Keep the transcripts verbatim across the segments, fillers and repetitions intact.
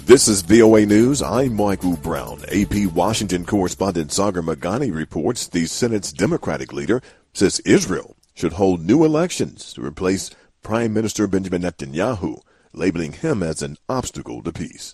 This is V O A News. I'm Michael Brown. A P Washington correspondent Sagar Meghani reports the Senate's Democratic leader says Israel should hold new elections to replace Prime Minister Benjamin Netanyahu, labeling him as an obstacle to peace.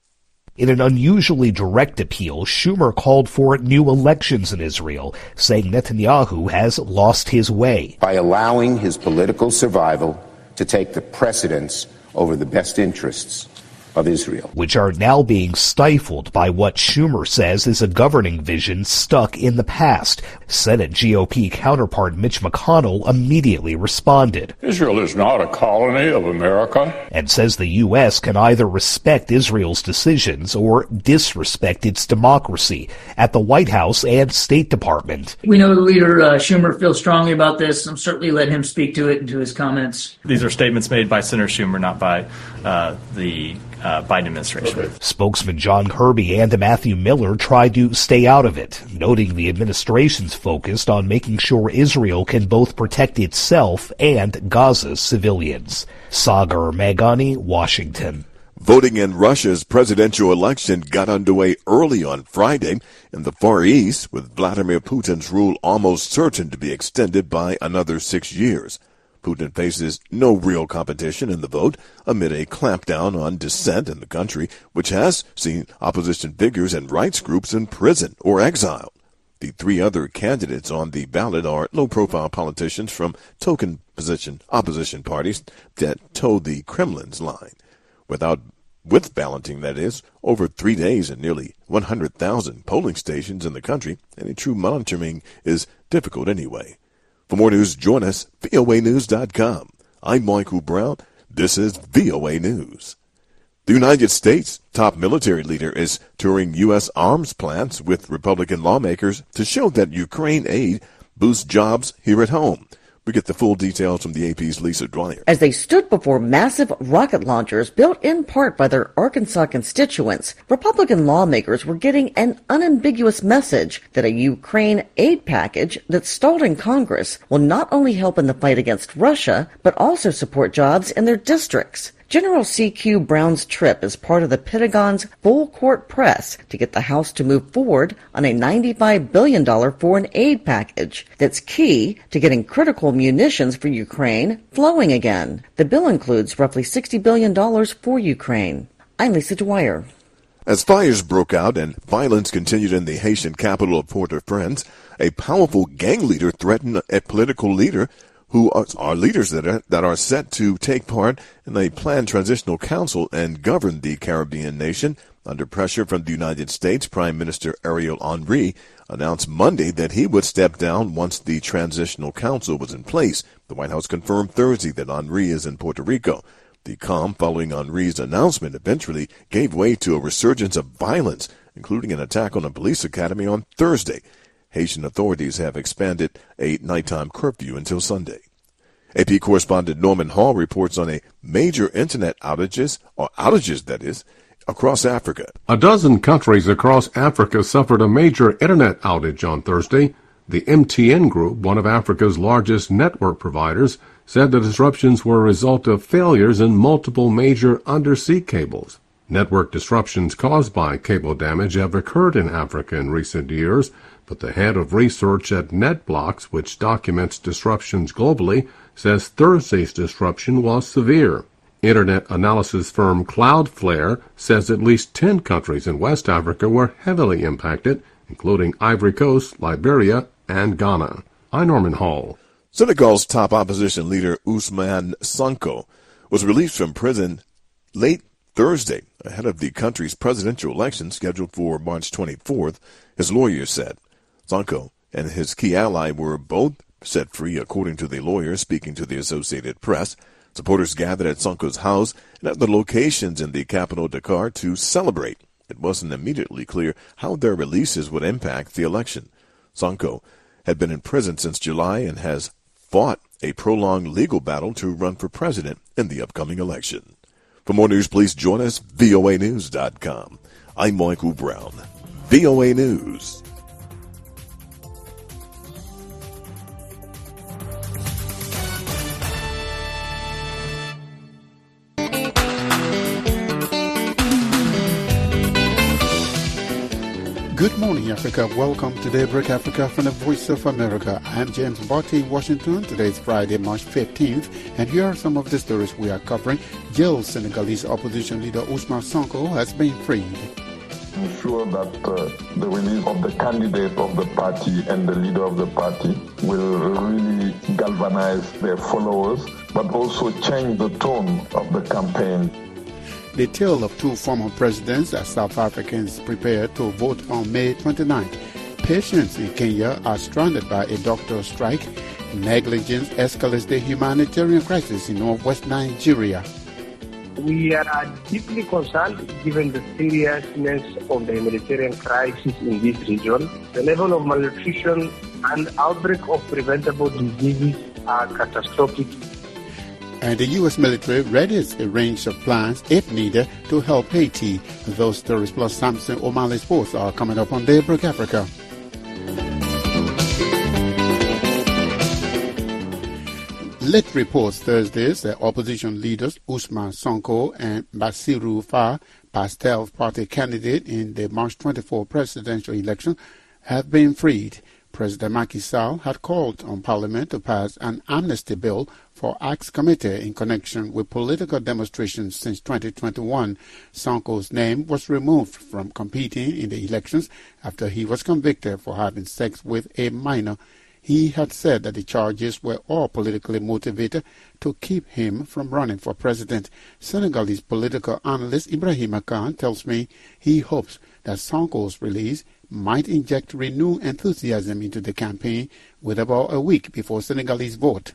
In an unusually direct appeal, Schumer called for new elections in Israel, saying Netanyahu has lost his way. By allowing his political survival to take the precedence over the best interests of Israel, which are now being stifled by what Schumer says is a governing vision stuck in the past. Senate G O P counterpart Mitch McConnell immediately responded. Israel is not a colony of America. And says the U S can either respect Israel's decisions or disrespect its democracy at the White House and State Department. We know the leader, uh, Schumer, feels strongly about this. I'm certainly letting him speak to it and to his comments. These are statements made by Senator Schumer, not by uh, the Uh, Biden administration. Okay. Spokesman John Kirby and Matthew Miller tried to stay out of it, noting the administration's focused on making sure Israel can both protect itself and Gaza's civilians. Sagar Meghani, Washington. Voting in Russia's presidential election got underway early on Friday in the Far East, with Vladimir Putin's rule almost certain to be extended by another six years. Putin faces no real competition in the vote amid a clampdown on dissent in the country, which has seen opposition figures and rights groups in prison or exiled. The three other candidates on the ballot are low-profile politicians from token position opposition parties that toe the Kremlin's line. Without with balloting, that is, over three days and nearly one hundred thousand polling stations in the country, any true monitoring is difficult anyway. For more news, join us, V O A news dot com. I'm Michael Brown. This is V O A News. The United States' top military leader is touring U S arms plants with Republican lawmakers to show that Ukraine aid boosts jobs here at home. We get the full details from the A P's Lisa Dwyer. As they stood before massive rocket launchers built in part by their Arkansas constituents, Republican lawmakers were getting an unambiguous message that a Ukraine aid package that stalled in Congress will not only help in the fight against Russia, but also support jobs in their districts. General C Q Brown's trip is part of the Pentagon's full-court press to get the House to move forward on a ninety-five billion dollars foreign aid package that's key to getting critical munitions for Ukraine flowing again. The bill includes roughly sixty billion dollars for Ukraine. I'm Lisa Dwyer. As fires broke out and violence continued in the Haitian capital of Port-au-Prince, a powerful gang leader threatened a political leader who are, are leaders that are, that are set to take part in a planned transitional council and govern the Caribbean nation. Under pressure from the United States, Prime Minister Ariel Henry announced Monday that he would step down once the transitional council was in place. The White House confirmed Thursday that Henry is in Puerto Rico. The calm following Henry's announcement eventually gave way to a resurgence of violence, including an attack on a police academy on Thursday. Haitian authorities have expanded a nighttime curfew until Sunday. A P correspondent Norman Hall reports on a major internet outages, or outages that is, across Africa. A dozen countries across Africa suffered a major internet outage on Thursday. The M T N Group, one of Africa's largest network providers, said the disruptions were a result of failures in multiple major undersea cables. Network disruptions caused by cable damage have occurred in Africa in recent years, but the head of research at NetBlocks, which documents disruptions globally, says Thursday's disruption was severe. Internet analysis firm Cloudflare says at least ten countries in West Africa were heavily impacted, including Ivory Coast, Liberia, and Ghana. I'm Norman Hall. Senegal's top opposition leader Ousmane Sonko was released from prison late Thursday ahead of the country's presidential election scheduled for March twenty-fourth, his lawyers said. Sonko and his key ally were both set free, according to the lawyer speaking to the Associated Press. Supporters gathered at Sonko's house and at the locations in the capital Dakar to celebrate. It wasn't immediately clear how their releases would impact the election. Sonko had been in prison since July and has fought a prolonged legal battle to run for president in the upcoming election. For more news, please join us, V O A news dot com. I'm Michael Brown, V O A News. Good morning, Africa. Welcome to Daybreak Africa from the Voice of America. I'm James Barty in Washington. Today is Friday, March fifteenth, and here are some of the stories we are covering. Jailed Senegalese opposition leader Ousmane Sonko has been freed. I'm sure that uh, the release of the candidate of the party and the leader of the party will really galvanize their followers, but also change the tone of the campaign. The tale of two former presidents as South Africans prepare to vote on May twenty-ninth. Patients in Kenya are stranded by a doctor's strike. Negligence escalates the humanitarian crisis in northwest Nigeria. We are deeply concerned given the seriousness of the humanitarian crisis in this region. The level of malnutrition and outbreak of preventable diseases are catastrophic. And the U S military readies a range of plans, if needed, to help Haiti. Those stories plus Samson O'Malley Sports are coming up on Daybreak Africa. Late reports Thursday that opposition leaders Ousmane Sonko and Bassirou Faye, Pastel party candidate in the March twenty-fourth presidential election, have been freed. President Macky Sall had called on Parliament to pass an amnesty bill for Acts Committee in connection with political demonstrations since twenty twenty-one. Sonko's name was removed from competing in the elections after he was convicted for having sex with a minor. He had said that the charges were all politically motivated to keep him from running for president. Senegalese political analyst Ibrahima Khan tells me he hopes that Sonko's release might inject renewed enthusiasm into the campaign with about a week before Senegalese vote.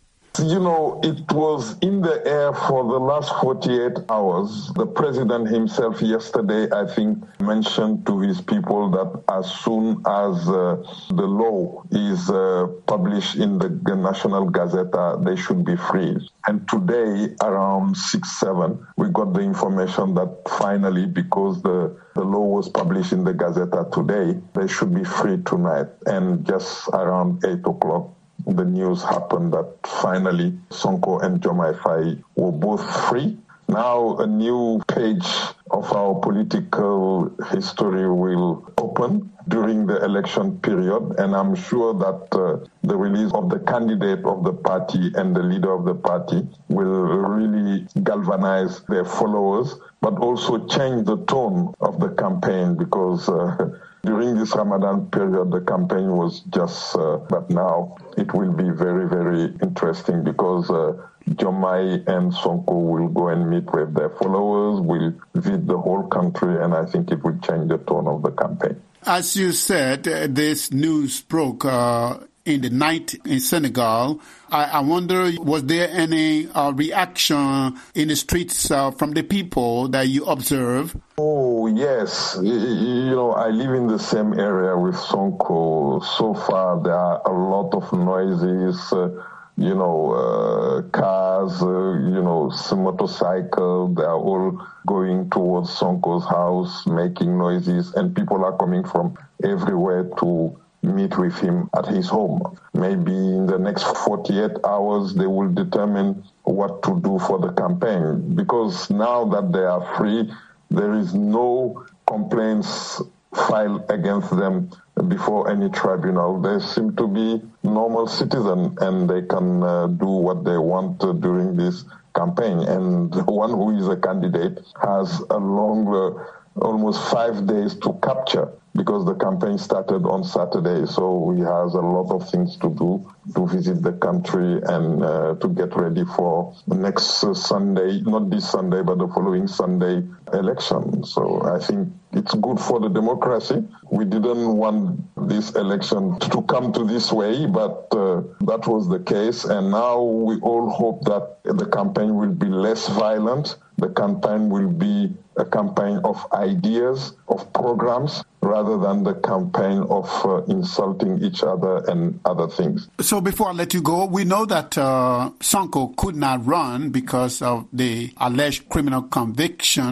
You know, it was in the air for the last forty-eight hours. The president himself yesterday, I think, mentioned to his people that as soon as uh, the law is uh, published in the National Gazette, they should be free. And today, around six, seven, we got the information that finally, because the, the law was published in the Gazette today, they should be free tonight. And just around eight o'clock, the news happened that finally Sonko and Diomaye Faye were both free. Now a new page of our political history will open during the election period, and I'm sure that uh, the release of the candidate of the party and the leader of the party will really galvanize their followers, but also change the tone of the campaign, because uh, during this Ramadan period, the campaign was just, uh, but now it will be very, very interesting because uh, Diomaye and Sonko will go and meet with their followers, will visit the whole country, and I think it will change the tone of the campaign. As you said, uh, this news broke uh, in the night in Senegal. I, I wonder, was there any uh, reaction in the streets uh, from the people that you observe? Oh, yes. You know, I live in the same area with Sonko. So far, there are a lot of noises, uh, you know, uh, cars, uh, you know, motorcycles. They are all going towards Sonko's house, making noises, and people are coming from everywhere to meet with him at his home. Maybe in the next forty-eight hours, they will determine what to do for the campaign. Because now that they are free, there is no complaints filed against them before any tribunal. They seem to be normal citizens, and they can uh, do what they want uh, during this campaign. And one who is a candidate has a long, uh, almost five days to capture, because the campaign started on Saturday. So he has a lot of things to do, to visit the country and uh, to get ready for next uh, Sunday, not this Sunday, but the following Sunday election. So I think it's good for the democracy. We didn't want this election to come to this way, but uh, that was the case. And now we all hope that the campaign will be less violent. The campaign will be a campaign of ideas, of programs, rather than the campaign of uh, insulting each other and other things. So before I let you go, we know that uh, Sonko could not run because of the alleged criminal conviction.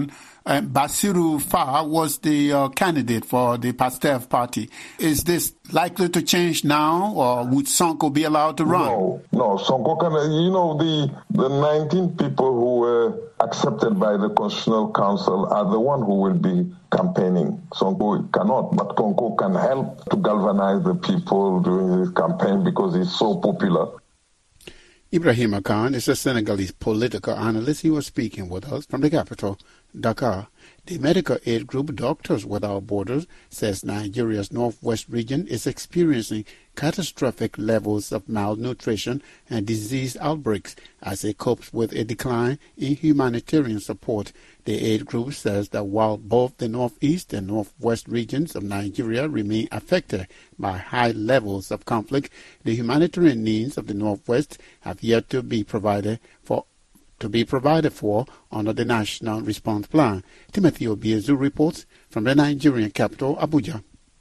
uh, Basiru Fa was the uh, candidate for the PASTEF party. Is this likely to change now, or would Sonko be allowed to run? No, no. Sonko can, you know, the, the nineteen people who were accepted by the Constitutional Council are the one who will be campaigning. Sonko cannot, but Sonko can help to galvanize the people during this campaign because he's so popular. Ibrahima Khan is a Senegalese political analyst. He was speaking with us from the capital, Dakar. The medical aid group Doctors Without Borders says Nigeria's northwest region is experiencing catastrophic levels of malnutrition and disease outbreaks as it copes with a decline in humanitarian support. The aid group says that while both the northeast and northwest regions of Nigeria remain affected by high levels of conflict, the humanitarian needs of the northwest have yet to be provided for to be provided for under the National Response Plan. Timothy Obiezu reports from the Nigerian capital, Abuja.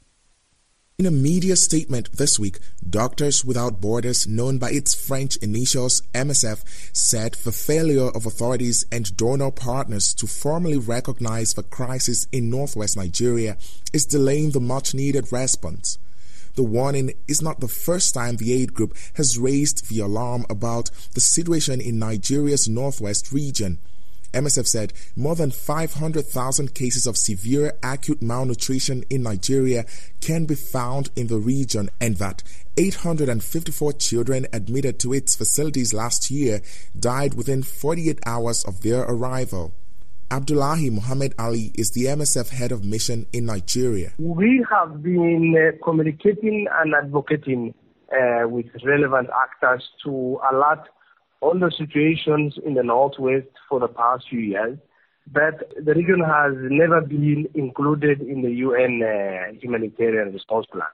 In a media statement this week, Doctors Without Borders, known by its French initials M S F, said the failure of authorities and donor partners to formally recognize the crisis in northwest Nigeria is delaying the much-needed response. The warning is not the first time the aid group has raised the alarm about the situation in Nigeria's northwest region. M S F said more than five hundred thousand cases of severe acute malnutrition in Nigeria can be found in the region, and that eight hundred fifty-four children admitted to its facilities last year died within forty-eight hours of their arrival. Abdullahi Muhammad Ali is the M S F head of mission in Nigeria. We have been uh, communicating and advocating uh, with relevant actors to alert on the situations in the Northwest for the past few years, but the region has never been included in the U N uh, humanitarian response plan.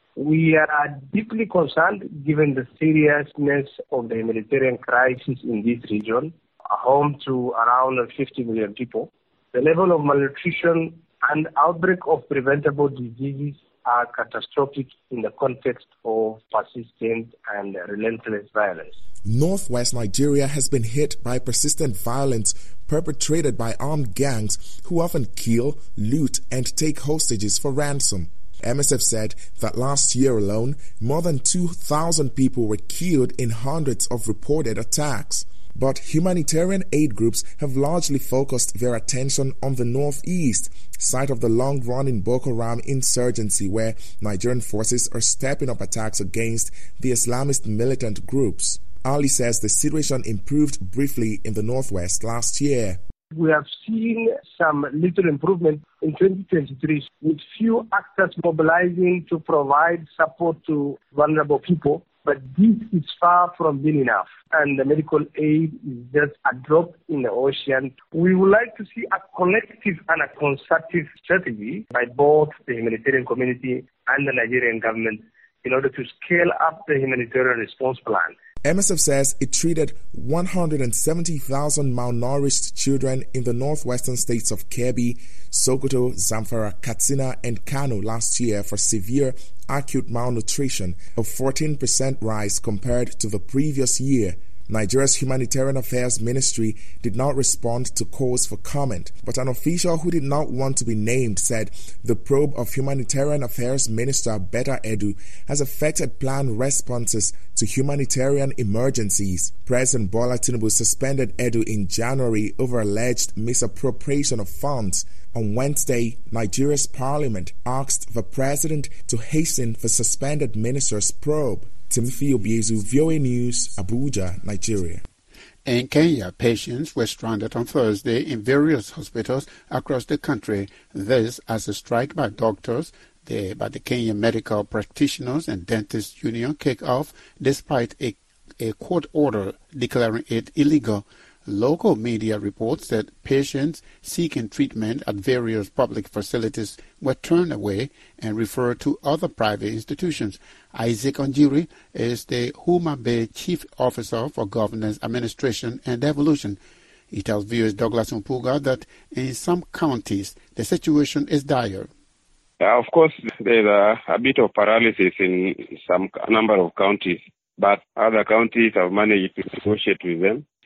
We are deeply concerned given the seriousness of the humanitarian crisis in this region, home to around fifty million people. The level of malnutrition and outbreak of preventable diseases are catastrophic in the context of persistent and relentless violence. Northwest Nigeria has been hit by persistent violence perpetrated by armed gangs who often kill, loot, and take hostages for ransom. M S F said that last year alone, more than two thousand people were killed in hundreds of reported attacks. But humanitarian aid groups have largely focused their attention on the northeast, site of the long-running Boko Haram insurgency, where Nigerian forces are stepping up attacks against the Islamist militant groups. Ali says the situation improved briefly in the northwest last year. We have seen some little improvement in twenty twenty-three, with few actors mobilizing to provide support to vulnerable people. But this is far from being enough, and the medical aid is just a drop in the ocean. We would like to see a collective and a constructive strategy by both the humanitarian community and the Nigerian government in order to scale up the humanitarian response plan. M S F says it treated one hundred seventy thousand malnourished children in the northwestern states of Kebbi, Sokoto, Zamfara, Katsina, and Kano last year for severe acute malnutrition, a fourteen percent rise compared to the previous year. Nigeria's Humanitarian Affairs Ministry did not respond to calls for comment, but an official who did not want to be named said the probe of Humanitarian Affairs Minister Betta Edu has affected planned responses to humanitarian emergencies. President Bola Tinubu suspended Edu in January over alleged misappropriation of funds. On Wednesday, Nigeria's parliament asked the president to hasten the suspended minister's probe. Timothy Obiezu, V O A News, Abuja, Nigeria. In Kenya, patients were stranded on Thursday in various hospitals across the country. This as a strike by doctors the, by the Kenyan Medical Practitioners and Dentists Union kicked off despite a, a court order declaring it illegal. Local media reports that patients seeking treatment at various public facilities were turned away and referred to other private institutions. Isaac Onjiri is the Homa Bay Chief Officer for Governance, Administration and Devolution. He tells viewers Douglas Mpuga that in some counties the situation is dire. Uh, of course, there's a, a bit of paralysis in some a number of counties, but other counties have managed to negotiate with them.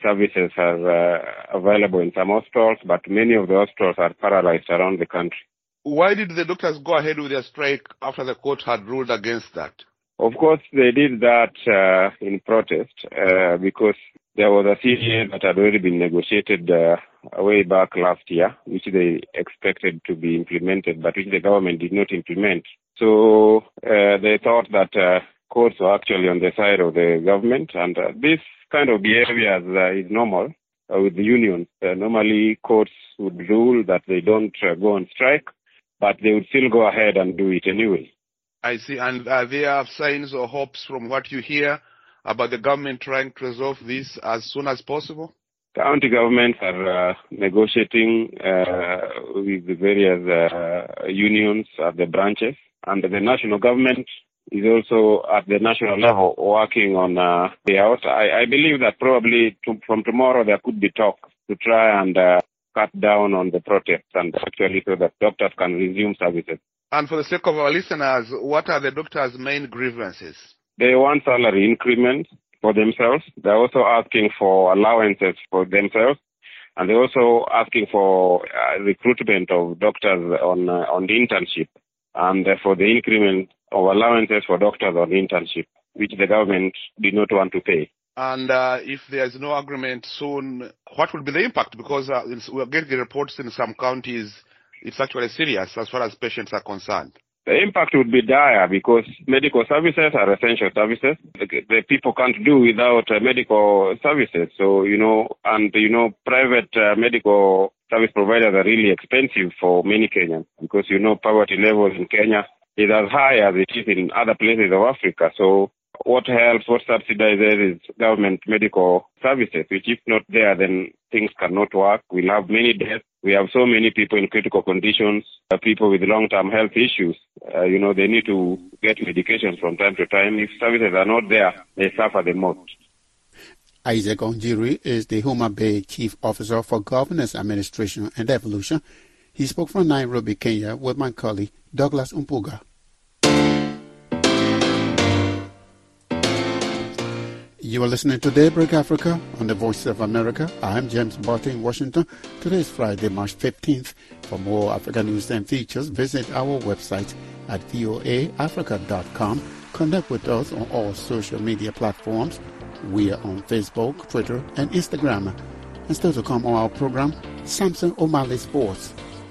services are uh, available in some hospitals, but many of the hospitals are paralyzed around the country. Why did the doctors go ahead with their strike after the court had ruled against that? Of course, they did that uh, in protest uh, because there was a C D A that had already been negotiated uh, way back last year, which they expected to be implemented, but which the government did not implement. So uh, they thought that uh, courts were actually on the side of the government, and uh, this kind of behavior uh, is normal uh, with the unions. Uh, normally, courts would rule that they don't uh, go on strike, but they would still go ahead and do it anyway. I see. And are there signs or hopes from what you hear about the government trying to resolve this as soon as possible? County governments are uh, negotiating uh, with the various uh, unions at the branches, and the national government is also at the national level working on uh, the out. I, I believe that probably to, from tomorrow there could be talk to try and uh, cut down on the protests and actually so that doctors can resume services. And for the sake of our listeners, what are the doctors' main grievances? They want salary increments for themselves. They're also asking for allowances for themselves. And they're also asking for uh, recruitment of doctors on uh, on the internship and uh, for the increment of allowances for doctors on internship, which the government did not want to pay. And uh, if there's no agreement soon, what will be the impact? Because uh, we're getting reports in some counties it's actually serious as far as patients are concerned. The impact would be dire because medical services are essential services. The, the people can't do without uh, medical services. So, you know, and, you know, private uh, medical service providers are really expensive for many Kenyans because, you know, poverty levels in Kenya is as high as it is in other places of Africa. So what helps, what subsidizes is government medical services, which if not there, then things cannot work. We'll have many deaths. We have so many people in critical conditions, uh, people with long-term health issues. Uh, you know, they need to get medications from time to time. If services are not there, they suffer the most. Isaac Onjiri is the Homa Bay Chief Officer for Governance Administration and Evolution. He spoke from Nairobi, Kenya, with my colleague Douglas Umpuga. You are listening to Daybreak Africa on the Voice of America. I am James Barton in Washington. Today is Friday, March fifteenth. For more African news and features, visit our website at voa africa dot com. Connect with us on all social media platforms. We are on Facebook, Twitter, and Instagram. And still to come on our program, Samson O'Malley Sports.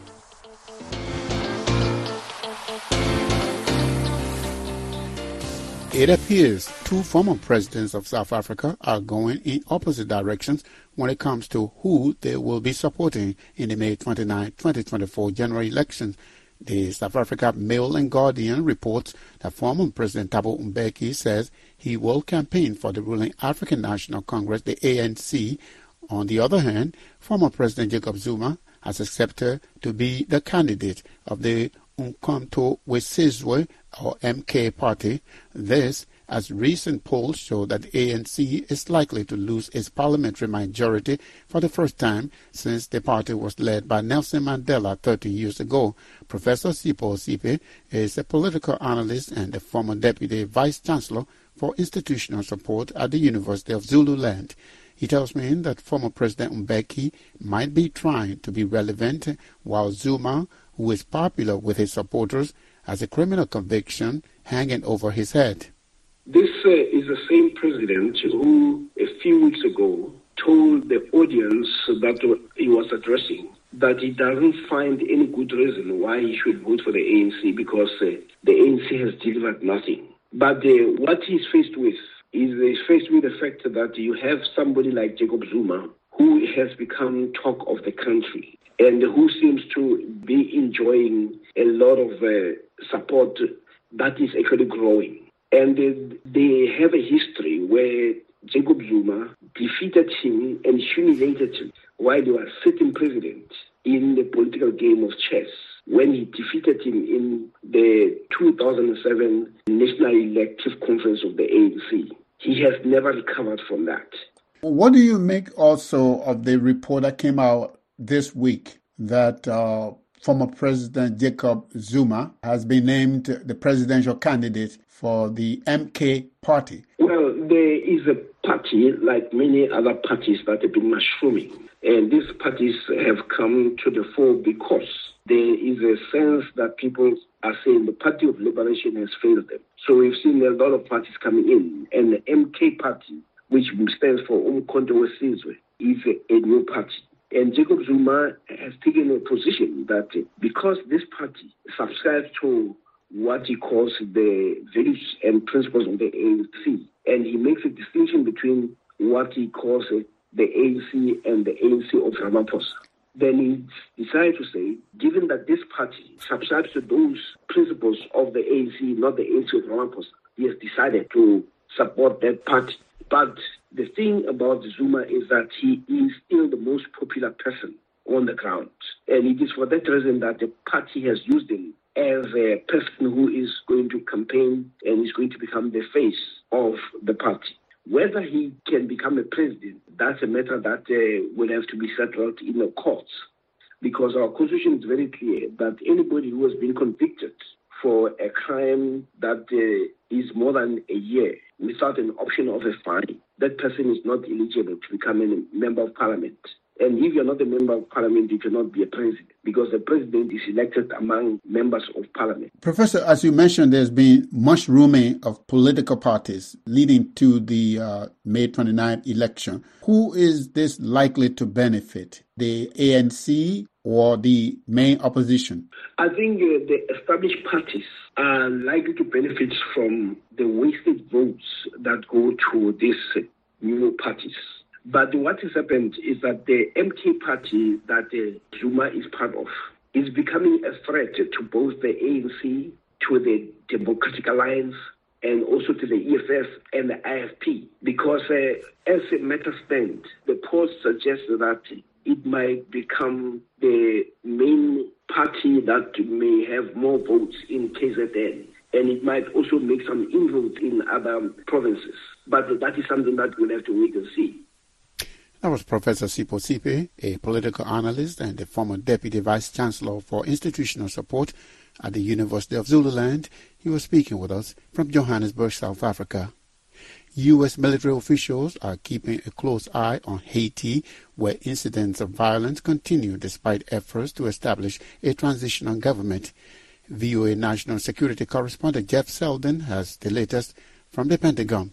It appears two former presidents of South Africa are going in opposite directions when it comes to who they will be supporting in the May twenty-ninth, twenty twenty-four general elections. The South Africa Mail and Guardian reports that former President Thabo Mbeki says he will campaign for the ruling African National Congress, the A N C. On the other hand, former President Jacob Zuma has accepted to be the candidate of the Umkhonto weSizwe or M K party. This, as recent polls show that the A N C is likely to lose its parliamentary majority for the first time since the party was led by Nelson Mandela thirty years ago. Professor Sipho Sipe is a political analyst and a former deputy vice-chancellor for institutional support at the University of Zululand. He tells me that former President Mbeki might be trying to be relevant, while Zuma, who is popular with his supporters, has a criminal conviction hanging over his head. This uh, is the same president who, a few weeks ago, told the audience that he was addressing that he doesn't find any good reason why he should vote for the A N C because uh, the A N C has delivered nothing. But uh, what he's faced with is he's faced with the fact that you have somebody like Jacob Zuma who has become talk of the country and who seems to be enjoying a lot of uh, support that is actually growing. And uh, they have a history where Jacob Zuma defeated him and humiliated him while he was sitting president in the political game of chess when he defeated him in the two thousand seven National Elective Conference of the A N C. He has never recovered from that. What do you make also of the report that came out this week that uh, former President Jacob Zuma has been named the presidential candidate for the M K party? Well, the There is a party, like many other parties, that have been mushrooming. And these parties have come to the fore because there is a sense that people are saying the Party of Liberation has failed them. So we've seen a lot of parties coming in. And the M K party, which stands for Umkhonto weSizwe, is a, a new party. And Jacob Zuma has taken a position that because this party subscribes to what he calls the values and principles of the A N C, and he makes a distinction between what he calls the A N C and the A N C of Ramaphosa. Then he decided to say, given that this party subscribes to those principles of the A N C, not the A N C of Ramaphosa, he has decided to support that party. But the thing about Zuma is that he is still the most popular person on the ground. And it is for that reason that the party has used him as a person who is going to campaign and is going to become the face of the party. Whether he can become a president, that's a matter that uh, will have to be settled in the courts, because our constitution is very clear that anybody who has been convicted for a crime that uh, is more than a year without an option of a fine, that person is not eligible to become a member of parliament. And if you're not a member of parliament, you cannot be a president, because the president is elected among members of parliament. Professor, as you mentioned, there's been mushrooming of political parties leading to the uh, May twenty-ninth election. Who is this likely to benefit? The A N C or the main opposition? I think uh, the established parties are likely to benefit from the wasted votes that go to these uh, new parties. But what has happened is that the M K party that uh, Zuma is part of is becoming a threat to both the A N C, to the Democratic Alliance, and also to the E F F and the I F P. Because uh, as a matter stand, the polls suggest that it might become the main party that may have more votes in K Z N. And it might also make some inroads in other provinces. But that is something that we'll have to wait and see. That was Professor Sipho Sipe, a political analyst and the former Deputy Vice Chancellor for Institutional Support at the University of Zululand. He was speaking with us from Johannesburg, South Africa. U S military officials are keeping a close eye on Haiti, where incidents of violence continue despite efforts to establish a transitional government. V O A National Security Correspondent Jeff Selden has the latest from the Pentagon.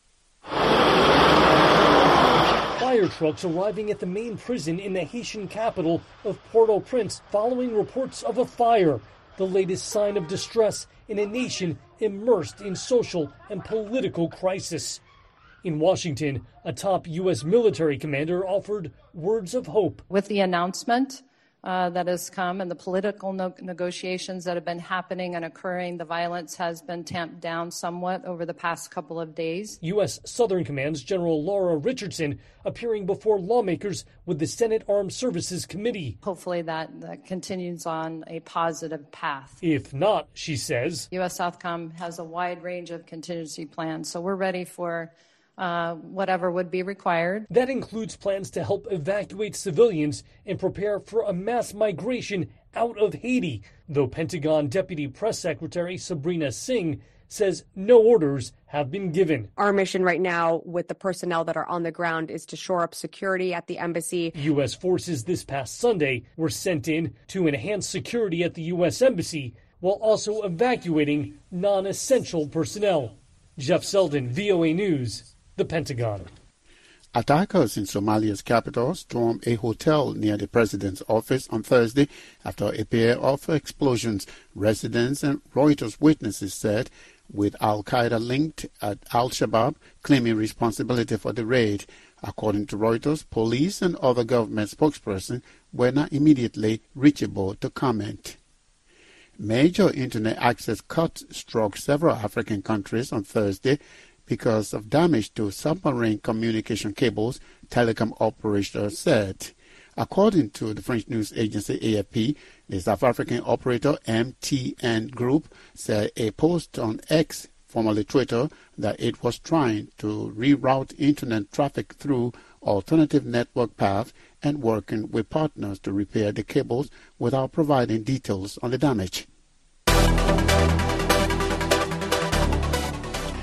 Fire trucks arriving at the main prison in the Haitian capital of Port-au-Prince following reports of a fire, the latest sign of distress in a nation immersed in social and political crisis. In Washington, a top U S military commander offered words of hope. With the announcement uh, that has come and the political no- negotiations that have been happening and occurring, the violence has been tamped down somewhat over the past couple of days. U S Southern Command's General Laura Richardson appearing before lawmakers with the Senate Armed Services Committee. Hopefully that, that continues on a positive path. If not, she says, U S Southcom has a wide range of contingency plans, so we're ready for Uh, whatever would be required. That includes plans to help evacuate civilians and prepare for a mass migration out of Haiti, though Pentagon Deputy Press Secretary Sabrina Singh says no orders have been given. Our mission right now with the personnel that are on the ground is to shore up security at the embassy. U S forces this past Sunday were sent in to enhance security at the U S Embassy while also evacuating non-essential personnel. Jeff Selden, V O A News. The Pentagon. Attackers in Somalia's capital stormed a hotel near the president's office on Thursday after a pair of explosions. Residents and Reuters witnesses said, with Al-Qaeda linked at Al-Shabaab claiming responsibility for the raid. According to Reuters, police and other government spokespersons were not immediately reachable to comment. Major internet access cuts struck several African countries on Thursday because of damage to submarine communication cables, telecom operators said. According to the French news agency A F P, the South African operator M T N Group said a post on X, formerly Twitter, that it was trying to reroute internet traffic through alternative network paths and working with partners to repair the cables without providing details on the damage.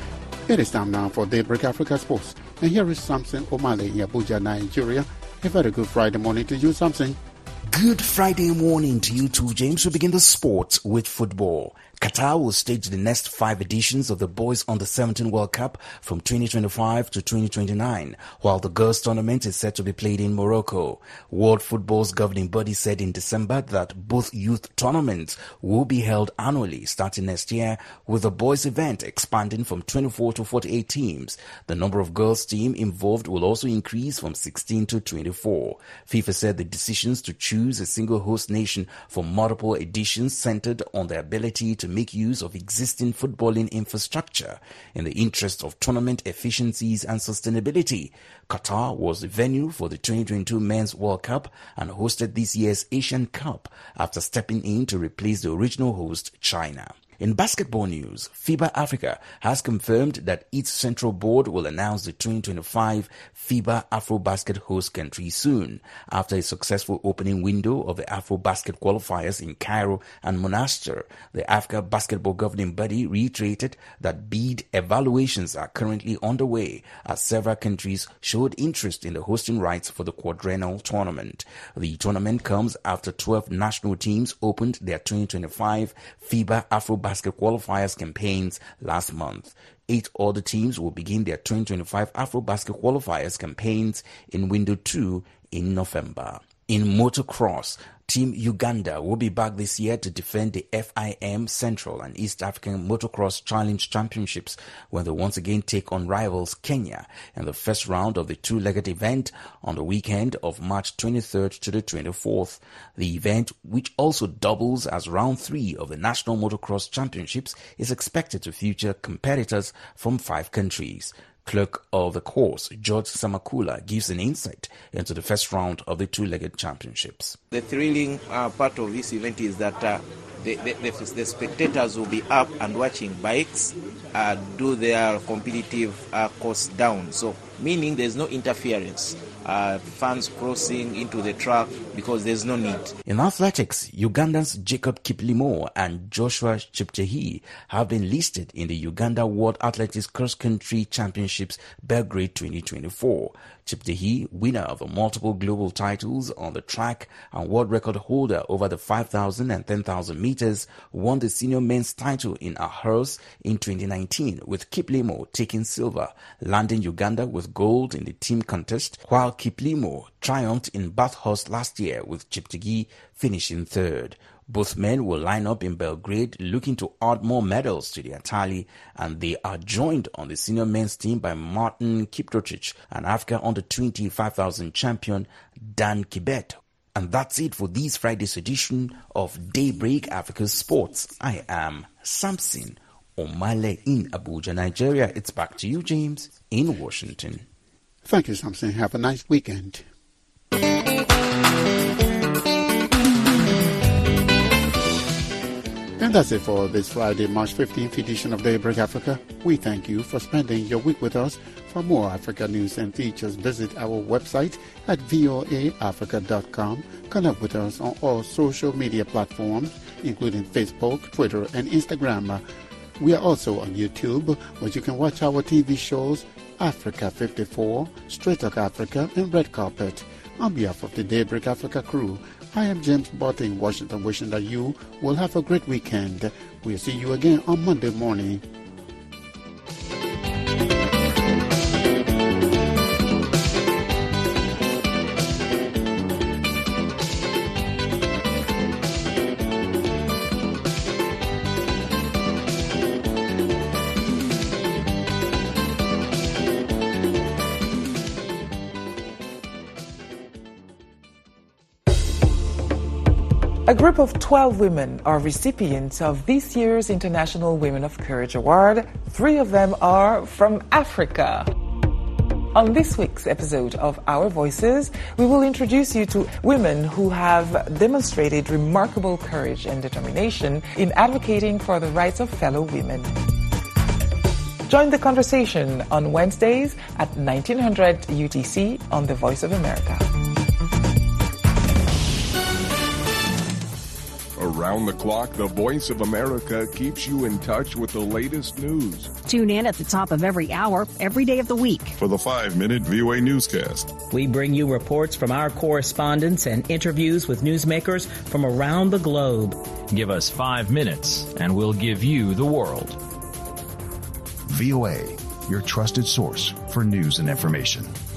It is time now for Daybreak Africa Sports. And here is Samson Omale in Abuja, Nigeria. A very good Friday morning to you, Samson. Good Friday morning to you too, James. We begin the sports with football. Qatar will stage the next five editions of the Boys Under seventeen World Cup from twenty twenty-five to twenty twenty-nine, while the girls tournament is set to be played in Morocco. World Football's governing body said in December that both youth tournaments will be held annually starting next year, with the boys event expanding from twenty-four to forty-eight teams. The number of girls team involved will also increase from sixteen to twenty-four. FIFA said the decisions to choose a single host nation for multiple editions centered on the ability to make use of existing footballing infrastructure in the interest of tournament efficiencies and sustainability. Qatar was the venue for the twenty twenty-two Men's World Cup and hosted this year's Asian Cup after stepping in to replace the original host, China. In basketball news, FIBA Africa has confirmed that its central board will announce the twenty twenty-five FIBA AfroBasket host country soon, after a successful opening window of the AfroBasket qualifiers in Cairo and Monastir. The Africa Basketball Governing Body reiterated that bid evaluations are currently underway as several countries showed interest in the hosting rights for the quadrennial tournament. The tournament comes after twelve national teams opened their twenty twenty-five FIBA AfroBasket Basket qualifiers campaigns last month. Eight other teams will begin their twenty twenty-five AfroBasket qualifiers campaigns in window two in November. In motocross, Team Uganda will be back this year to defend the F I M Central and East African Motocross Challenge Championships when they once again take on rivals Kenya in the first round of the two-legged event on the weekend of March twenty-third to the twenty-fourth. The event, which also doubles as round three of the National Motocross Championships, is expected to feature competitors from five countries. Clerk of the course, George Samakula, gives an insight into the first round of the two-legged championships. The thrilling uh, part of this event is that uh, the, the, the, the spectators will be up and watching bikes uh, do their competitive uh, course down. So, meaning there's no interference. Uh, fans crossing into the track because there's no need. In athletics, Ugandans Jacob Kiplimo and Joshua Cheptegei have been listed in the Uganda World Athletics Cross Country Championships Belgrade twenty twenty-four. Cheptegei, winner of multiple global titles on the track and world record holder over the five thousand and ten thousand meters, won the senior men's title in Aarhus in twenty nineteen, with Kiplimo taking silver, landing Uganda with gold in the team contest, while Kiplimo triumphed in Bathurst last year, with Cheptegei finishing third. Both men will line up in Belgrade looking to add more medals to their tally, and they are joined on the senior men's team by Martin Kiprotich and Africa under twenty five thousand champion Dan Kibet. And that's it for this Friday's edition of Daybreak Africa Sports. I am Samson Omale in Abuja, Nigeria. It's back to you, James, in Washington. Thank you, Samson. Have a nice weekend. And that's it for this Friday, March fifteenth edition of Daybreak Africa. We thank you for spending your week with us. For more Africa news and features, visit our website at voa africa dot com. Connect with us on all social media platforms, including Facebook, Twitter, and Instagram. We are also on YouTube, where you can watch our T V shows Africa fifty-four, Straight Talk Africa, and Red Carpet. On behalf of the Daybreak Africa crew, I am James Botte in Washington, wishing that you will have a great weekend. We'll see you again on Monday morning. A group of twelve women are recipients of this year's International Women of Courage Award. Three of them are from Africa. On this week's episode of Our Voices, we will introduce you to women who have demonstrated remarkable courage and determination in advocating for the rights of fellow women. Join the conversation on Wednesdays at nineteen hundred U T C on The Voice of America. Around the clock, the Voice of America keeps you in touch with the latest news. Tune in at the top of every hour, every day of the week. For the five-minute V O A newscast. We bring you reports from our correspondents and interviews with newsmakers from around the globe. Give us five minutes, and we'll give you the world. V O A, your trusted source for news and information.